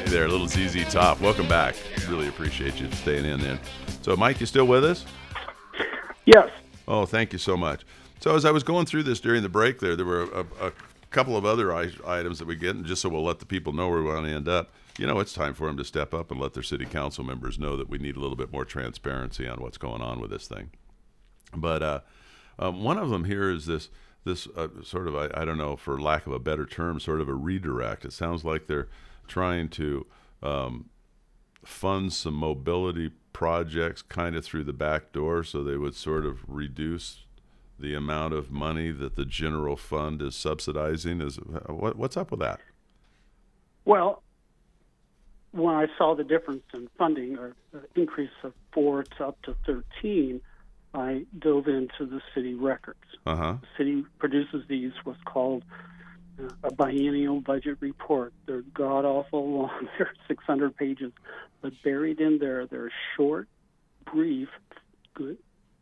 there, little ZZ Top. Welcome back. Really appreciate you staying in there. So, Mike, you still with us? Yes. Oh, thank you so much. So as I was going through this during the break there were a couple of other items that we get, and just so we'll let the people know where we want to end up, it's time for them to step up and let their city council members know that we need a little bit more transparency on what's going on with this thing. But one of them here is this sort of, I don't know, for lack of a better term, sort of a redirect. It sounds like they're trying to fund some mobility projects kind of through the back door, so they would sort of reduce the amount of money that the general fund is subsidizing. What's up with that? Well, when I saw the difference in funding, or the increase of 4 to up to 13, I dove into the city records. Uh-huh. The city produces these, what's called a biennial budget report. They're god-awful long. They're 600 pages. But buried in there, they're short, brief, good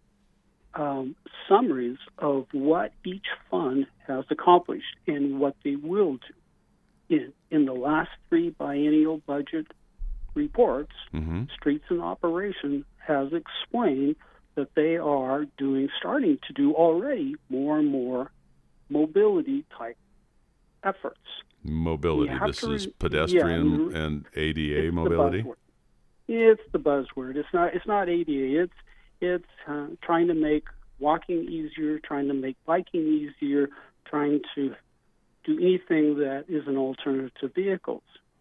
summaries of what each fund has accomplished and what they will do. In the last 3 biennial budget reports, Streets in Operation has explained that they are starting to do already more and more mobility-type efforts. Mobility. This is pedestrian and ADA mobility? It's the buzzword. It's not ADA. It's trying to make walking easier, trying to make biking easier, trying to do anything that is an alternative to vehicles.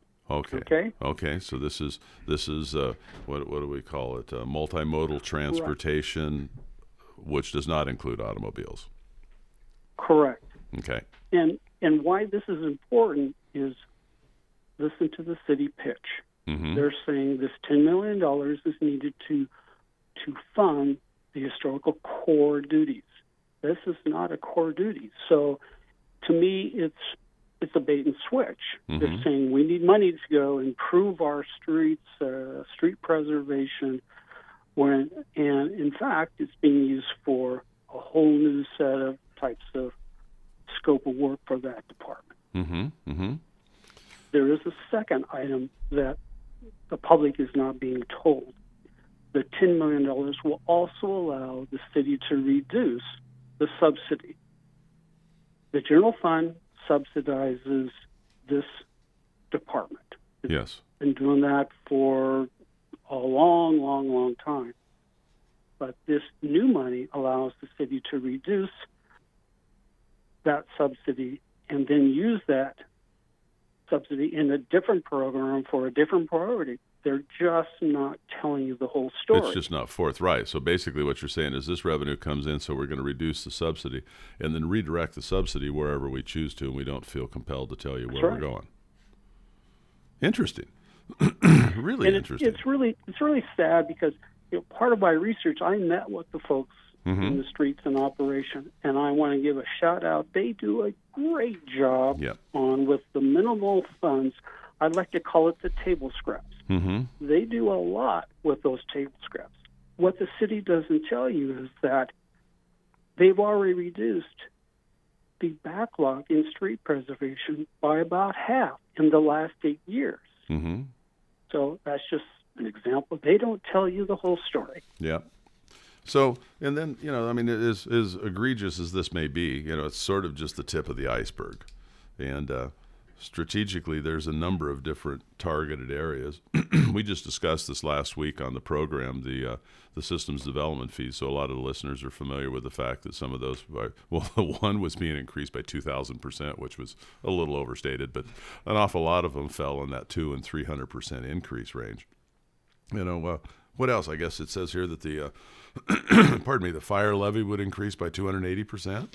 Okay. So this is what do we call it? Multimodal transportation, right, which does not include automobiles. Correct. Okay. And why this is important is listen to the city pitch. Mm-hmm. They're saying this $10 million is needed to fund the historical core duties. This is not a core duty. So to me, it's a bait and switch. Mm-hmm. They're saying we need money to go improve our streets, street preservation, and in fact, it's being used for a whole new set of types of scope of work for that department. Mm-hmm. Mm-hmm. There is a second item that the public is not being told. The $10 million will also allow the city to reduce the subsidy. The general fund subsidizes this department. Yes. Been doing that for a long, long, long time. But this new money allows the city to reduce that subsidy and then use that subsidy in a different program for a different priority. They're just not telling you the whole story. It's just not forthright. So basically what you're saying is this revenue comes in, so we're going to reduce the subsidy and then redirect the subsidy wherever we choose to, and we don't feel compelled to tell you where we're going. Interesting. Really interesting. It's really sad because part of my research, I met with the folks in the Streets in Operation, and I want to give a shout out. They do a great job with the minimal funds. I'd like to call it the table scraps. Mm-hmm. They do a lot with those table scraps. What the city doesn't tell you is that they've already reduced the backlog in street preservation by about half in the last 8 years. Mm-hmm. So that's just an example. They don't tell you the whole story. Yeah. So, and then, as egregious as this may be, it's sort of just the tip of the iceberg. And strategically, there's a number of different targeted areas. We just discussed this last week on the program, the systems development fees. So a lot of the listeners are familiar with the fact that some of those, one was being increased by 2,000%, which was a little overstated, but an awful lot of them fell in that 200% and 300% increase range. What else? I guess it says here that the the fire levy would increase by 280%.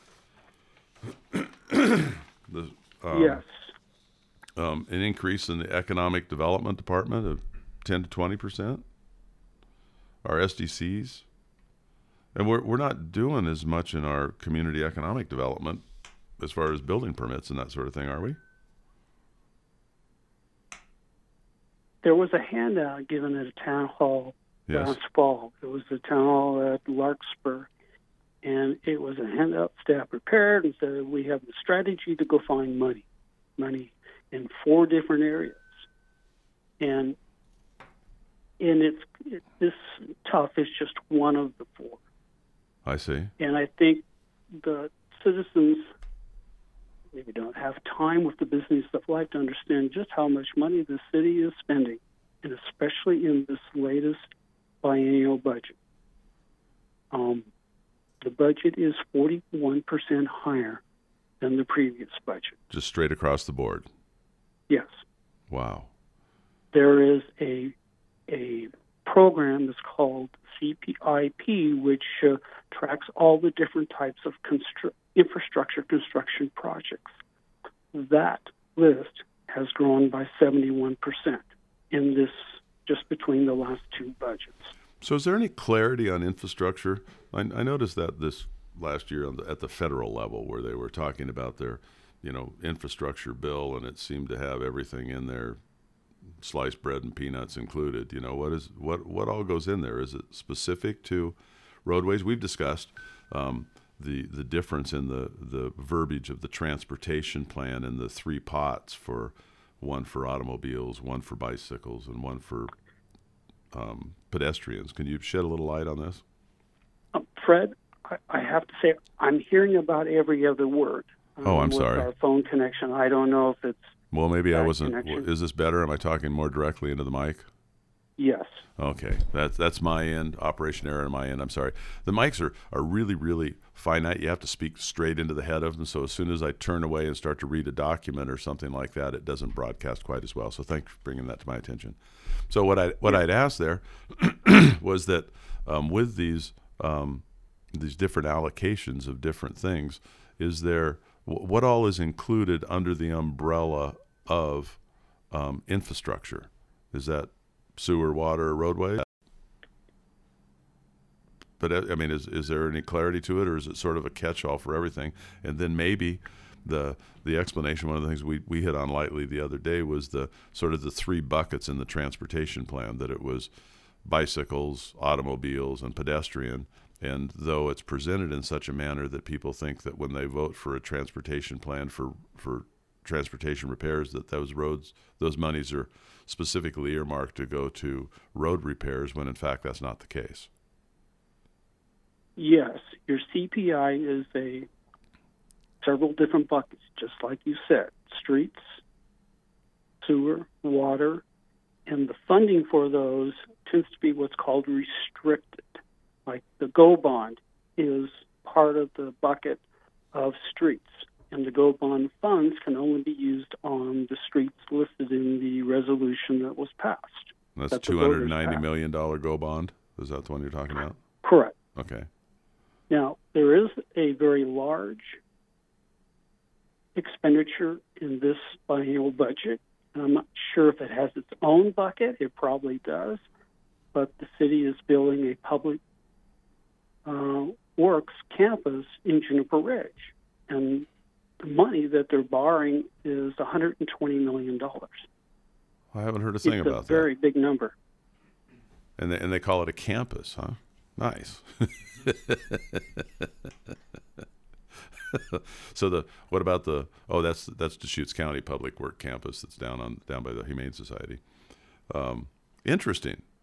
Yes. An increase in the economic development department of 10 to 20%. Our SDCs, and we're not doing as much in our community economic development as far as building permits and that sort of thing, are we? There was a handout given at a town hall last fall. It was the town hall at Larkspur, and it was a handout staff prepared and said we have the strategy to go find money in 4 different areas. and this tough is just one of the four. I see. And I think the citizens maybe don't have time with the busyness of life to understand just how much money the city is spending, and especially in this latest biennial budget. The budget is 41% higher than the previous budget. Just straight across the board. Yes. Wow. There is a program that's called CPIP, which tracks all the different types of infrastructure construction projects. That list has grown by 71% in this, just between the last two budgets. So is there any clarity on infrastructure? I noticed that this last year at the federal level, where they were talking about their, infrastructure bill, and it seemed to have everything in there, sliced bread and peanuts included. What all goes in there? Is it specific to roadways? We've discussed the difference in the verbiage of the transportation plan and the three pots, for one for automobiles, one for bicycles, and one for pedestrians. Can you shed a little light on this? Fred, I have to say, I'm hearing about every other word. I'm sorry. With our phone connection, I don't know if it's... Well, maybe I wasn't... Connection. Is this better? Am I talking more directly into the mic? Yes. Okay. That's my end. Operation error on my end. I'm sorry. The mics are really, really finite. You have to speak straight into the head of them. So as soon as I turn away and start to read a document or something like that, it doesn't broadcast quite as well. So thanks for bringing that to my attention. So what I'd asked there was that with these different allocations of different things, is there what all is included under the umbrella of infrastructure? Is that sewer, water, roadway? But I mean, is there any clarity to it, or is it sort of a catch-all for everything? And then maybe the explanation, one of the things we hit on lightly the other day, was the sort of the three buckets in the transportation plan, that it was bicycles, automobiles, and pedestrian. And though it's presented in such a manner that people think that when they vote for a transportation plan for transportation repairs, that those monies are specifically earmarked to go to road repairs, when in fact that's not the case. Yes, your CPI is several different buckets, just like you said: streets, sewer, water, and the funding for those tends to be what's called restricted. Like the GO bond is part of the bucket of streets, and the GO bond funds can only be used on the streets listed in the resolution that was passed. That's $290 million GO bond? Is that the one you're talking about? Correct. Okay. Now, there is a very large expenditure in this biennial budget. I'm not sure if it has its own bucket. It probably does. But the city is building a public works campus in Juniper Ridge. And the money that they're borrowing is $120 million. I haven't heard a thing about that. It's a very big number. And they call it a campus, huh? Nice. So what about that's Deschutes County Public Work Campus that's down by the Humane Society. Interesting.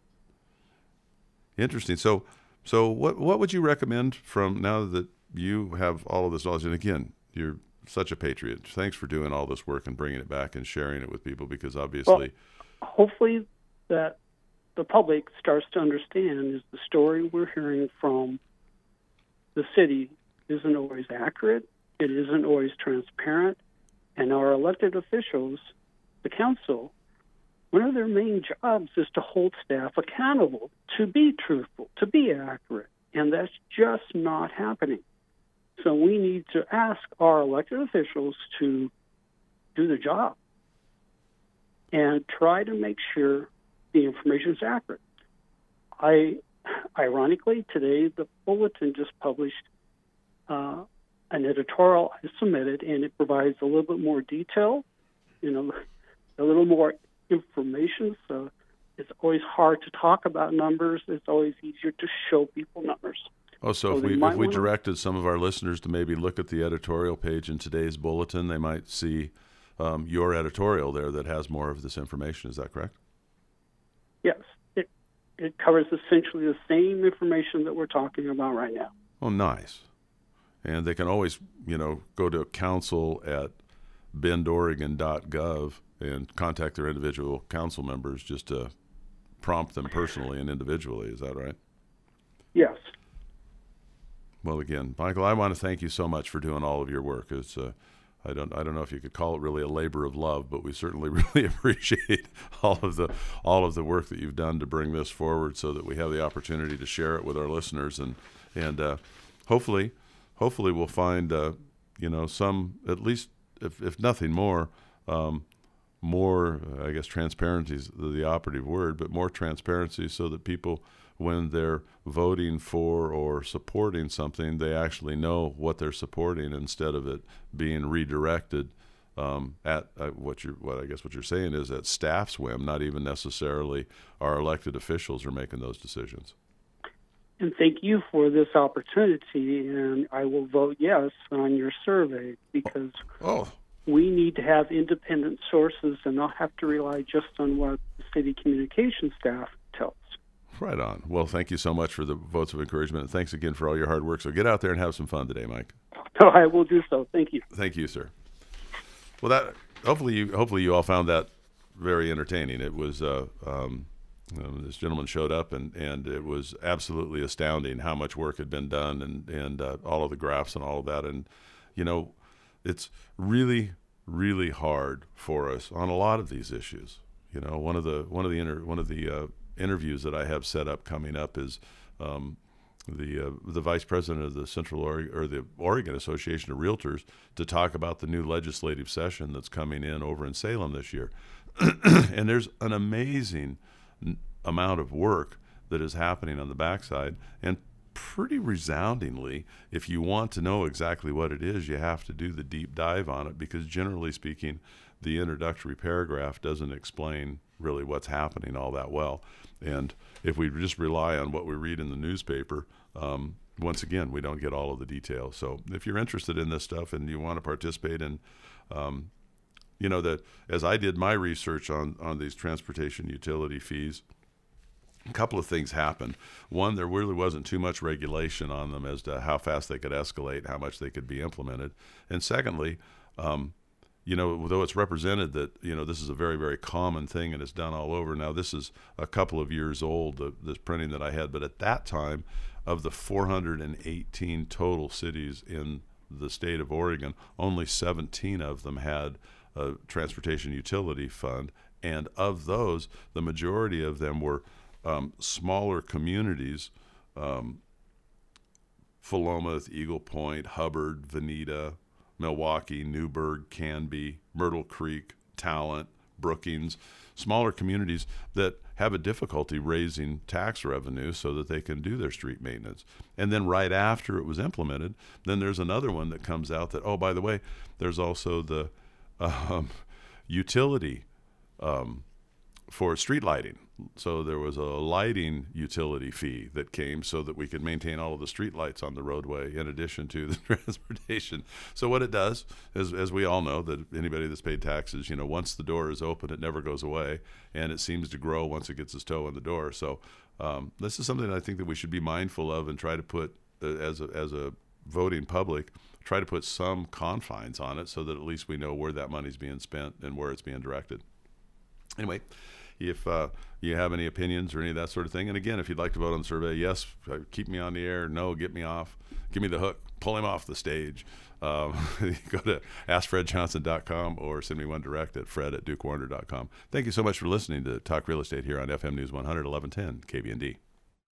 So what would you recommend, from now that you have all of this knowledge, and again, you're such a patriot. Thanks for doing all this work and bringing it back and sharing it with people, because obviously... Well, hopefully that the public starts to understand is the story we're hearing from the city isn't always accurate, it isn't always transparent, and our elected officials, the council, one of their main jobs is to hold staff accountable, to be truthful, to be accurate, and that's just not happening. So we need to ask our elected officials to do their job and try to make sure the information is accurate. Ironically, today the Bulletin just published an editorial I submitted, and it provides a little bit more detail, a little more information. So it's always hard to talk about numbers. It's always easier to show people numbers. Oh, so if we directed some of our listeners to maybe look at the editorial page in today's Bulletin, they might see your editorial there that has more of this information. Is that correct? Yes, it covers essentially the same information that we're talking about right now. Oh, nice. And they can always, go to council@bendoregon.gov and contact their individual council members just to prompt them personally and individually. Is that right? Yes. Well, again, Michael, I want to thank you so much for doing all of your work. It's I don't know if you could call it really a labor of love, but we certainly really appreciate all of the work that you've done to bring this forward, so that we have the opportunity to share it with our listeners, and hopefully we'll find some, at least if nothing more, I guess transparency is the operative word, but more transparency, so that people, when they're voting for or supporting something, they actually know what they're supporting, instead of it being redirected at what you're saying is at staff's whim, not even necessarily our elected officials are making those decisions. And thank you for this opportunity, and I will vote yes on your survey, because we need to have independent sources and not have to rely just on what the city communication staff tells. Right on. Well, thank you so much for the votes of encouragement, and thanks again for all your hard work. So get out there and have some fun today, Mike. Oh, I will do so. Thank you. Thank you, sir. Well, that hopefully you all found that very entertaining. It was this gentleman showed up, and it was absolutely astounding how much work had been done, and all of the graphs and all of that. And it's really, really hard for us on a lot of these issues. One of the interviews that I have set up coming up is the vice president of the the Oregon Association of Realtors, to talk about the new legislative session that's coming in over in Salem this year. And there's an amazing amount of work that is happening on the backside, and pretty resoundingly, if you want to know exactly what it is, you have to do the deep dive on it, because generally speaking, the introductory paragraph doesn't explain really what's happening all that well. And if we just rely on what we read in the newspaper, once again, we don't get all of the details. So if you're interested in this stuff and you want to participate in, that as I did my research on these transportation utility fees, a couple of things happened. One, there really wasn't too much regulation on them as to how fast they could escalate, how much they could be implemented. And secondly, though it's represented that, this is a very, very common thing and it's done all over. Now, this is a couple of years old, this printing that I had, but at that time, of the 418 total cities in the state of Oregon, only 17 of them had a transportation utility fund. And of those, the majority of them were smaller communities, Philomath, Eagle Point, Hubbard, Veneta, Milwaukee, Newburgh, Canby, Myrtle Creek, Talent, Brookings, smaller communities that have a difficulty raising tax revenue so that they can do their street maintenance. And then right after it was implemented, then there's another one that comes out that, oh, by the way, there's also the utility for street lighting. So there was a lighting utility fee that came so that we could maintain all of the street lights on the roadway in addition to the transportation. So what it does is, as we all know, that anybody that's paid taxes, once the door is open, it never goes away, and it seems to grow once it gets its toe in the door. So this is something I think that we should be mindful of and try to put, as a voting public, try to put some confines on it so that at least we know where that money's being spent and where it's being directed. Anyway, if you have any opinions or any of that sort of thing, and again, if you'd like to vote on the survey, yes, keep me on the air. No, get me off. Give me the hook. Pull him off the stage. Go to AskFredJohnson.com or send me one direct at fred@dukewarner.com. Thank you so much for listening to Talk Real Estate here on FM News 100, 1110 KBND.